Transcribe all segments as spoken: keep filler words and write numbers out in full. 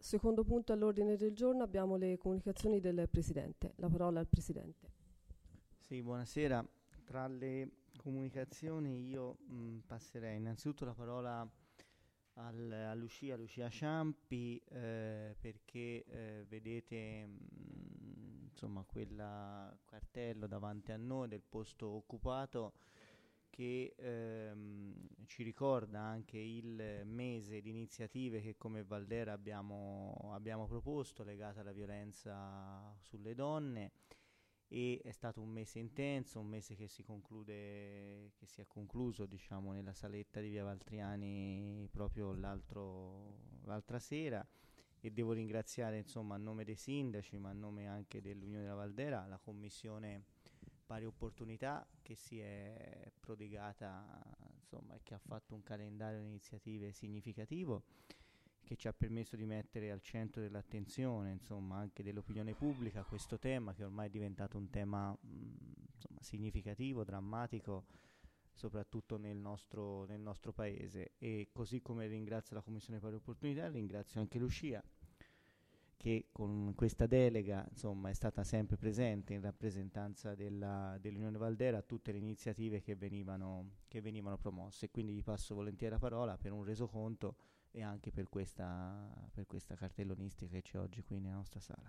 Secondo punto all'ordine del giorno abbiamo le comunicazioni del Presidente. La parola al Presidente. Sì, buonasera. Tra le comunicazioni io mh, passerei innanzitutto la parola al, a Lucia, Lucia Ciampi, eh, perché eh, vedete mh, insomma quel cartello davanti a noi del posto occupato che ehm, ci ricorda anche il mese di iniziative che come Valdera abbiamo, abbiamo proposto legate alla violenza sulle donne, e è stato un mese intenso, un mese che si conclude, che si è concluso diciamo nella saletta di via Valtriani proprio l'altro, l'altra sera, e devo ringraziare insomma a nome dei sindaci ma a nome anche dell'Unione della Valdera la commissione pari opportunità che si è prodigata insomma e che ha fatto un calendario di iniziative significativo che ci ha permesso di mettere al centro dell'attenzione insomma anche dell'opinione pubblica questo tema che ormai è diventato un tema mh, insomma, significativo, drammatico soprattutto nel nostro, nel nostro paese. E così come ringrazio la Commissione Pari Opportunità ringrazio anche Lucia che con questa delega insomma è stata sempre presente in rappresentanza della, dell'Unione Valdera a tutte le iniziative che venivano, che venivano promosse, e quindi vi passo volentieri la parola per un resoconto e anche per questa, per questa cartellonistica che c'è oggi qui nella nostra sala.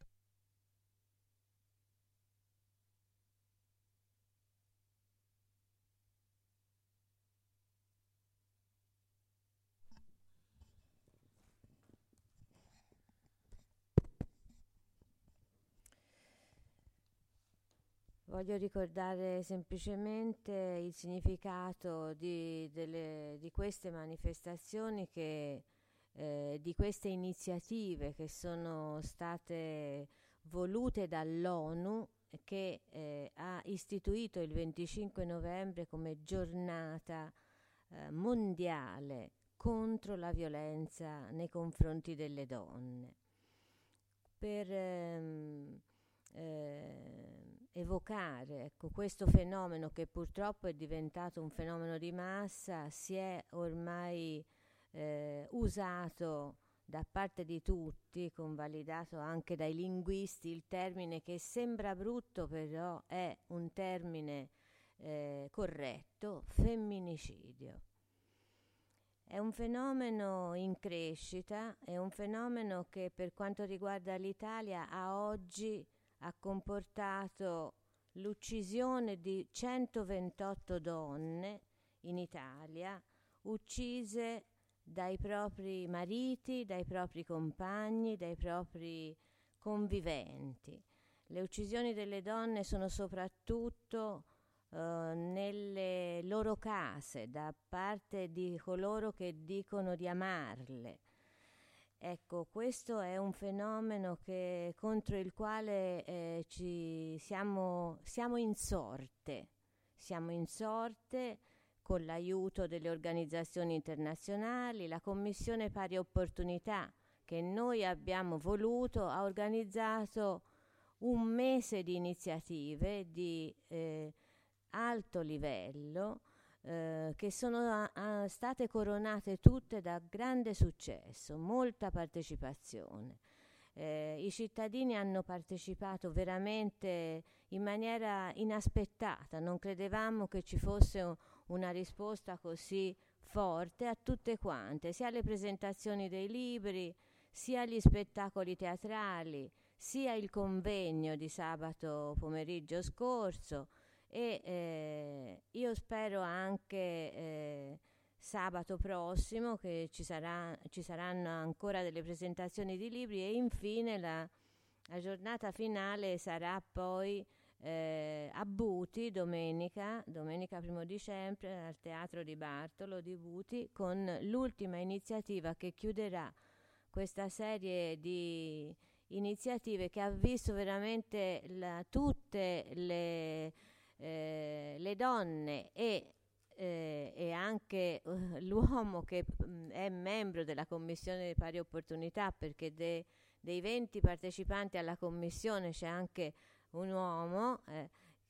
Voglio ricordare semplicemente il significato di, delle, di queste manifestazioni, che, eh, di queste iniziative che sono state volute dall'ONU, che eh, ha istituito il venticinque novembre come giornata eh, mondiale contro la violenza nei confronti delle donne. Per ehm, eh, evocare ecco, questo fenomeno che purtroppo è diventato un fenomeno di massa, si è ormai eh, usato da parte di tutti, convalidato anche dai linguisti, il termine che sembra brutto però è un termine eh, corretto: femminicidio. È un fenomeno in crescita, è un fenomeno che per quanto riguarda l'Italia a oggi ha comportato l'uccisione di centoventotto donne in Italia, uccise dai propri mariti, dai propri compagni, dai propri conviventi. Le uccisioni delle donne sono soprattutto uh, nelle loro case, da parte di coloro che dicono di amarle. Ecco, questo è un fenomeno che, contro il quale eh, ci siamo, siamo in sorte, siamo in sorte con l'aiuto delle organizzazioni internazionali. La Commissione Pari Opportunità, che noi abbiamo voluto, ha organizzato un mese di iniziative di eh, alto livello, Eh, che sono a, a state coronate tutte da grande successo, molta partecipazione. Eh, I cittadini hanno partecipato veramente in maniera inaspettata, non credevamo che ci fosse un, una risposta così forte a tutte quante, sia alle presentazioni dei libri, sia agli spettacoli teatrali, sia il convegno di sabato pomeriggio scorso. E eh, io spero anche eh, sabato prossimo che ci, sarà, ci saranno ancora delle presentazioni di libri, e infine la, la giornata finale sarà poi eh, a Buti domenica, domenica primo dicembre al Teatro di Bartolo di Buti, con l'ultima iniziativa che chiuderà questa serie di iniziative che ha visto veramente la, tutte le Eh, le donne e, eh, e anche uh, l'uomo che mh, è membro della Commissione di Pari Opportunità, perché de, dei venti partecipanti alla commissione c'è anche un uomo eh,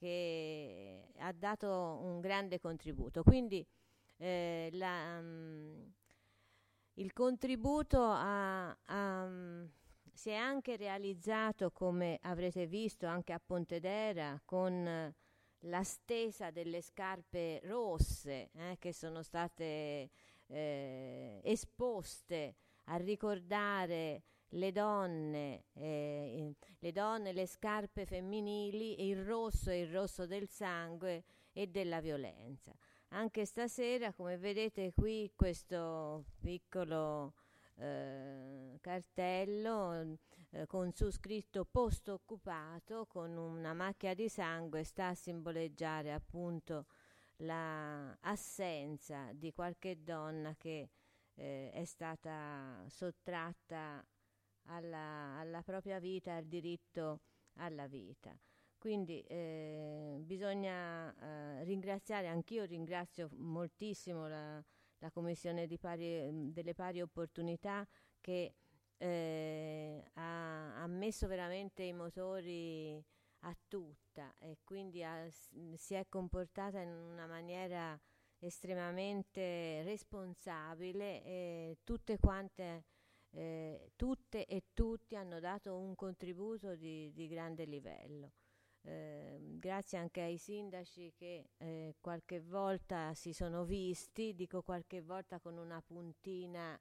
che ha dato un grande contributo. Quindi eh, la, um, il contributo a, a um, si è anche realizzato, come avrete visto anche a Pontedera, con eh, la stesa delle scarpe rosse eh, che sono state eh, esposte a ricordare le donne, eh, le donne, le scarpe femminili, il rosso è il rosso del sangue e della violenza. Anche stasera, come vedete qui, questo piccolo eh, cartello eh, con su scritto posto occupato con una macchia di sangue sta a simboleggiare appunto l'assenza di qualche donna che eh, è stata sottratta alla, alla propria vita, al diritto alla vita. Quindi eh, bisogna eh, ringraziare, anch'io ringrazio moltissimo la, la Commissione di pari, delle pari opportunità che eh, ha, ha messo veramente i motori a tutta e quindi ha, si è comportata in una maniera estremamente responsabile e tutte quante eh, tutte e tutti hanno dato un contributo di, di grande livello. Eh, grazie anche ai sindaci che eh, qualche volta si sono visti, dico qualche volta con una puntina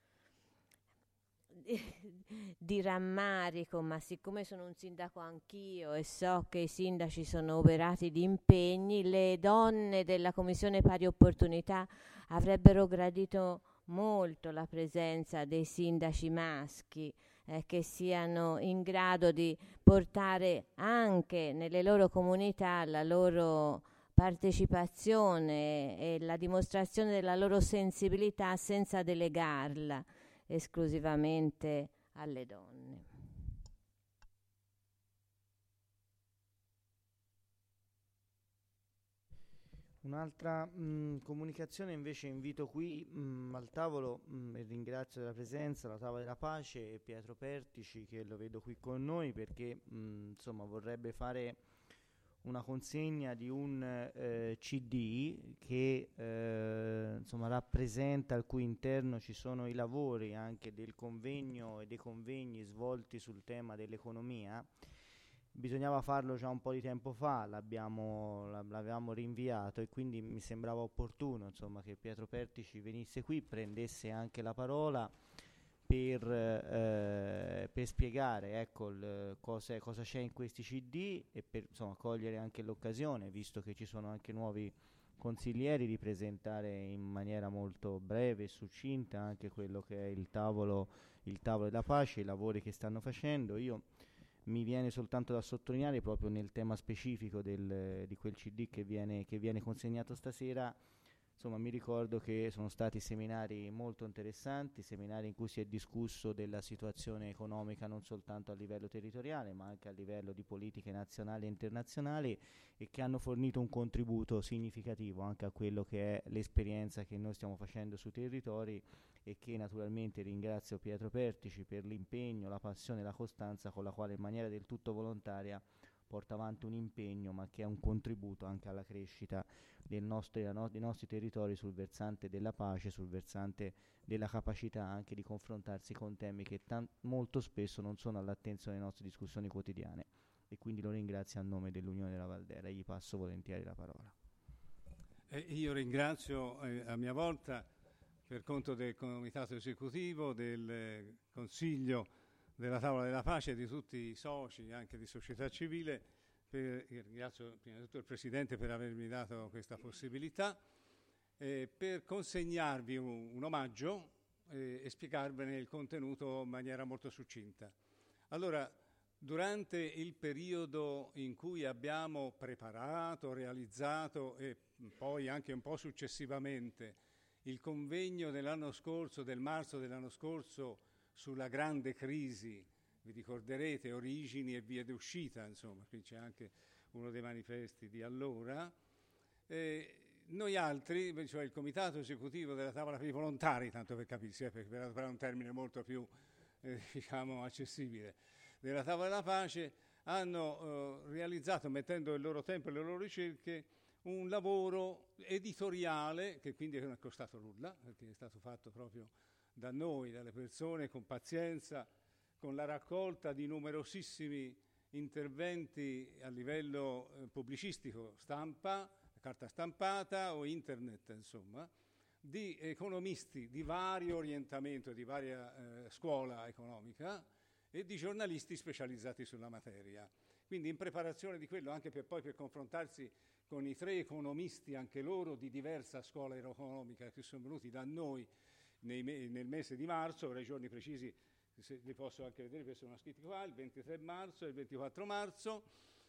di rammarico, ma siccome sono un sindaco anch'io e so che i sindaci sono oberati di impegni, le donne della Commissione Pari Opportunità avrebbero gradito molto la presenza dei sindaci maschi eh, che siano in grado di portare anche nelle loro comunità la loro partecipazione e la dimostrazione della loro sensibilità senza delegarla esclusivamente alle donne. Un'altra mh, comunicazione invece invito qui mh, al tavolo mh, e ringrazio della presenza la Tavola della Pace e Pietro Pertici che lo vedo qui con noi perché mh, insomma vorrebbe fare una consegna di un eh, C D che eh, insomma rappresenta, al cui interno ci sono i lavori anche del convegno e dei convegni svolti sul tema dell'economia. Bisognava farlo già un po' di tempo fa, l'abbiamo, l'avevamo rinviato e quindi mi sembrava opportuno insomma che Pietro Pertici venisse qui, prendesse anche la parola per, eh, per spiegare ecco, il, cosa, cosa c'è in questi C D e per insomma, cogliere anche l'occasione, visto che ci sono anche nuovi consiglieri, di presentare in maniera molto breve e succinta anche quello che è il tavolo, il tavolo della pace, i lavori che stanno facendo. Io mi viene soltanto da sottolineare proprio nel tema specifico del, di quel C D che viene, che viene consegnato stasera. Insomma, mi ricordo che sono stati seminari molto interessanti, seminari in cui si è discusso della situazione economica non soltanto a livello territoriale, ma anche a livello di politiche nazionali e internazionali, e che hanno fornito un contributo significativo anche a quello che è l'esperienza che noi stiamo facendo sui territori, e che naturalmente ringrazio Pietro Pertici per l'impegno, la passione e la costanza con la quale in maniera del tutto volontaria porta avanti un impegno, ma che è un contributo anche alla crescita del nostri, no, dei nostri territori sul versante della pace, sul versante della capacità anche di confrontarsi con temi che tan- molto spesso non sono all'attenzione delle nostre discussioni quotidiane. E quindi lo ringrazio a nome dell'Unione della Valdera e gli passo volentieri la parola. Eh, io ringrazio eh, a mia volta, per conto del Comitato Esecutivo, del eh, Consiglio della Tavola della Pace e di tutti i soci, anche di società civile, per, ringrazio prima di tutto il Presidente per avermi dato questa possibilità, eh, per consegnarvi un, un omaggio eh, e spiegarvene il contenuto in maniera molto succinta. Allora, durante il periodo in cui abbiamo preparato, realizzato e poi anche un po' successivamente il convegno dell'anno scorso, del marzo dell'anno scorso, sulla grande crisi, vi ricorderete, origini e vie d'uscita, insomma, qui c'è anche uno dei manifesti di allora. Eh, noi altri, cioè il Comitato Esecutivo della Tavola per i Volontari, tanto per capirsi, eh, per, per un termine molto più, eh, diciamo, accessibile, della Tavola della Pace, hanno eh, realizzato, mettendo il loro tempo e le loro ricerche, un lavoro editoriale che quindi non è costato nulla, perché è stato fatto proprio da noi, dalle persone, con pazienza, con la raccolta di numerosissimi interventi a livello eh, pubblicistico, stampa, carta stampata o internet, insomma, di economisti di vario orientamento, di varia eh, scuola economica e di giornalisti specializzati sulla materia. Quindi in preparazione di quello, anche per poi per confrontarsi con i tre economisti, anche loro di diversa scuola economica, che sono venuti da noi nei me- nel mese di marzo, ora i giorni precisi se li posso anche vedere perché sono scritti qua, il ventitré marzo e il ventiquattro marzo,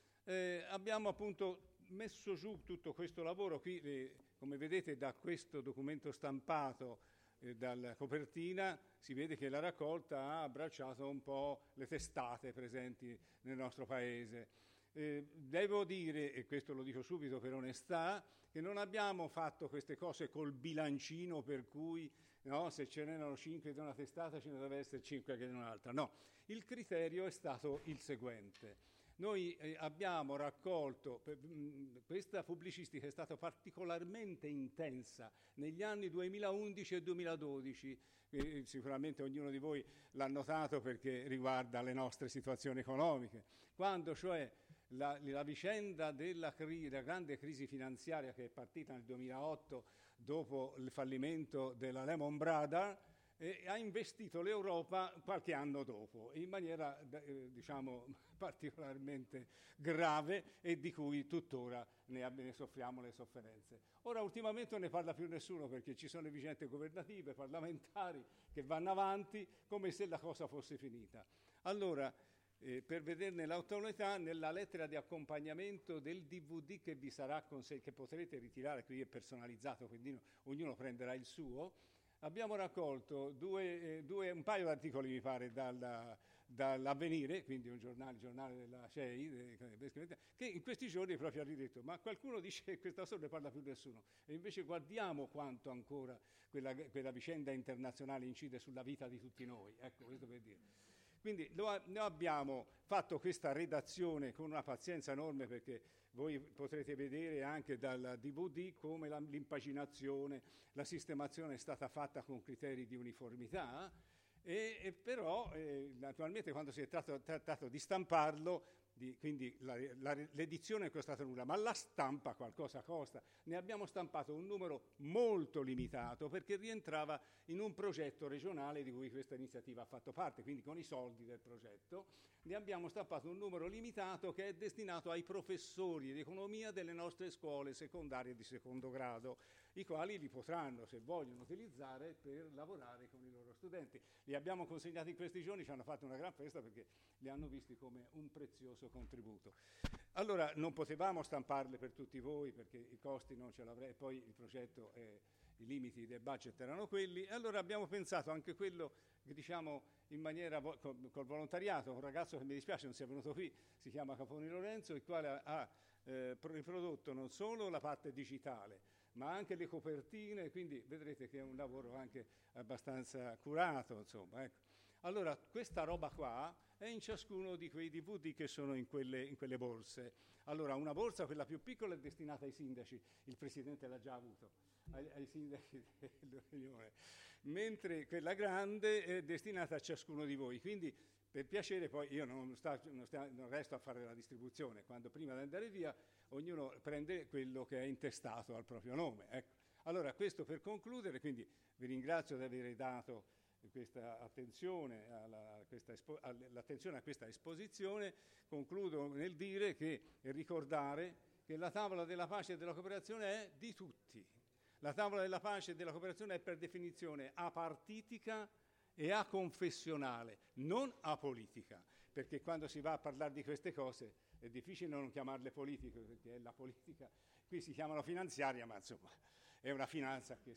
eh, abbiamo appunto messo giù tutto questo lavoro. Qui, eh, come vedete da questo documento stampato, eh, dalla copertina, si vede che la raccolta ha abbracciato un po' le testate presenti nel nostro paese. Eh, devo dire, e questo lo dico subito per onestà, che non abbiamo fatto queste cose col bilancino per cui no, se ce n'erano cinque di una testata ce ne deve essere cinque che di un'altra. No, il criterio è stato il seguente. Noi eh, abbiamo raccolto, per, mh, questa pubblicistica è stata particolarmente intensa negli anni duemilaundici e duemiladodici, eh, sicuramente ognuno di voi l'ha notato perché riguarda le nostre situazioni economiche, quando cioè la, la vicenda della, cri- della grande crisi finanziaria che è partita nel duemilaotto dopo il fallimento della Lehman Brothers, eh, ha investito l'Europa qualche anno dopo, in maniera eh, diciamo particolarmente grave e di cui tuttora ne, ne soffriamo le sofferenze. Ora ultimamente non ne parla più nessuno perché ci sono le vicende governative, parlamentari che vanno avanti come se la cosa fosse finita. Allora, eh, per vederne l'autorità, nella lettera di accompagnamento del D V D che vi sarà conse- che potrete ritirare, qui è personalizzato, quindi ognuno prenderà il suo, abbiamo raccolto due, eh, due, un paio di articoli, mi pare, dalla, dall'Avvenire, quindi un giornale, giornale della C E I, de, che in questi giorni proprio ha ridetto, ma qualcuno dice che questa storia ne parla più nessuno. E invece guardiamo quanto ancora quella, quella vicenda internazionale incide sulla vita di tutti noi. Ecco, questo per dire. Quindi lo, noi abbiamo fatto questa redazione con una pazienza enorme perché voi potrete vedere anche dal D V D come la, l'impaginazione, la sistemazione è stata fatta con criteri di uniformità e, e però eh, naturalmente quando si è trattato, trattato di stamparlo, di, quindi la, la, l'edizione è costata nulla, ma la stampa qualcosa costa. Ne abbiamo stampato un numero molto limitato perché rientrava in un progetto regionale di cui questa iniziativa ha fatto parte, quindi con i soldi del progetto ne abbiamo stampato un numero limitato che è destinato ai professori di economia delle nostre scuole secondarie di secondo grado, i quali li potranno, se vogliono, utilizzare per lavorare con i loro studenti. Li abbiamo consegnati in questi giorni, ci hanno fatto una gran festa perché li hanno visti come un prezioso contributo. Allora non potevamo stamparle per tutti voi perché i costi non ce l'avrei, poi il progetto, eh, i limiti del budget erano quelli, e allora abbiamo pensato anche quello che diciamo in maniera vo- col, col volontariato, un ragazzo che mi dispiace non sia venuto qui, si chiama Caponi Lorenzo, il quale ha, ha eh, riprodotto non solo la parte digitale, ma anche le copertine, quindi vedrete che è un lavoro anche abbastanza curato, insomma, ecco. Allora, questa roba qua è in ciascuno di quei D V D che sono in quelle, in quelle borse. Allora, una borsa, quella più piccola, è destinata ai sindaci, il Presidente l'ha già avuto, ai, ai sindaci dell'Unione, mentre quella grande è destinata a ciascuno di voi. Quindi, per piacere, poi io non, sta, non, sta, non resto a fare la distribuzione, quando prima di andare via ognuno prende quello che è intestato al proprio nome. Ecco. Allora, questo per concludere, quindi vi ringrazio di aver dato questa attenzione alla, a questa espo, all'attenzione a questa esposizione. Concludo nel dire che e ricordare che la tavola della pace e della cooperazione è di tutti. La tavola della pace e della cooperazione è per definizione apartitica e aconfessionale, non apolitica, perché quando si va a parlare di queste cose è difficile non chiamarle politiche, perché è la politica, qui si chiamano finanziaria, ma insomma è una finanza che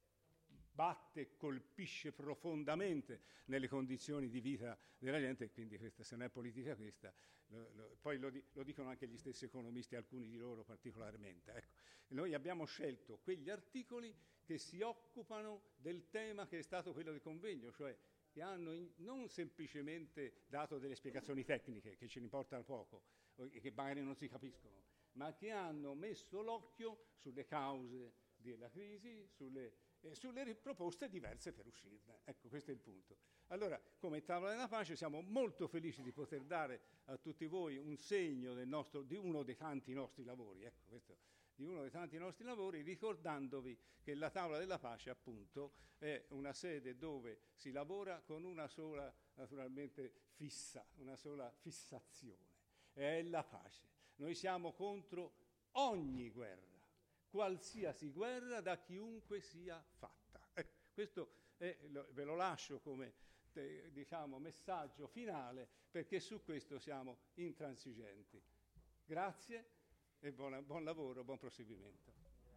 batte e colpisce profondamente nelle condizioni di vita della gente, e quindi questa, se non è politica questa, lo, lo, poi lo, lo dicono anche gli stessi economisti, alcuni di loro particolarmente. Ecco. Noi abbiamo scelto quegli articoli che si occupano del tema che è stato quello del convegno, cioè che hanno in, non semplicemente dato delle spiegazioni tecniche, che ce ne importano poco, e che magari non si capiscono, ma che hanno messo l'occhio sulle cause della crisi, sulle eh, sulle ri- proposte diverse per uscirne. Ecco, questo è il punto. Allora, come Tavola della Pace siamo molto felici di poter dare a tutti voi un segno del nostro, di uno dei tanti nostri lavori, ecco, questo, di uno dei tanti nostri lavori, ricordandovi che la Tavola della Pace, appunto, è una sede dove si lavora con una sola, naturalmente, fissa, una sola fissazione, è la pace. Noi siamo contro ogni guerra, qualsiasi guerra da chiunque sia fatta. Ecco, questo è, lo, ve lo lascio come eh, diciamo, messaggio finale, perché su questo siamo intransigenti. Grazie e buona, buon lavoro, buon proseguimento.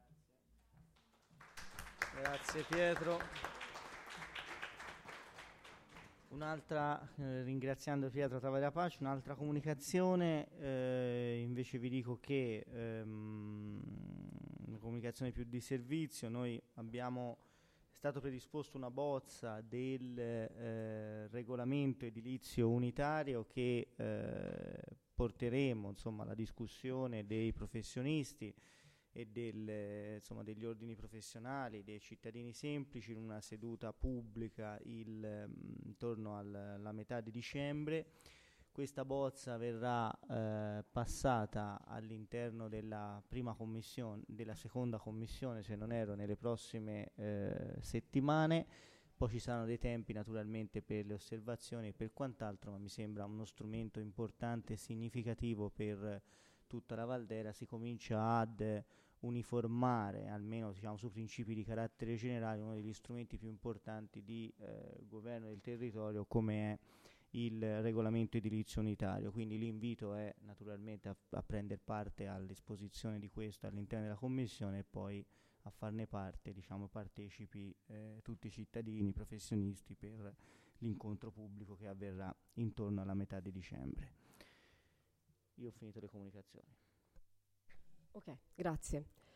Grazie Pietro. Un'altra, eh, ringraziando Pietro Tavola della Pace, un'altra comunicazione, eh, invece vi dico che ehm, una comunicazione più di servizio, noi abbiamo, è stato predisposto una bozza del eh, regolamento edilizio unitario che eh, porteremo insomma alla discussione dei professionisti e del, insomma, degli ordini professionali, dei cittadini semplici, in una seduta pubblica il, um, intorno al, alla metà di dicembre. Questa bozza verrà eh, passata all'interno della prima commissione, della seconda commissione, se non erro, nelle prossime eh, settimane. Poi ci saranno dei tempi naturalmente per le osservazioni e per quant'altro, ma mi sembra uno strumento importante e significativo per tutta la Valdera. Si comincia ad uniformare, almeno diciamo su principi di carattere generale, uno degli strumenti più importanti di eh, governo del territorio, come è il regolamento edilizio unitario. Quindi l'invito è naturalmente a, a prendere parte all'esposizione di questo all'interno della commissione e poi a farne parte, diciamo, partecipi eh, tutti i cittadini, professionisti, per l'incontro pubblico che avverrà intorno alla metà di dicembre. Io ho finito le comunicazioni. Ok, grazie.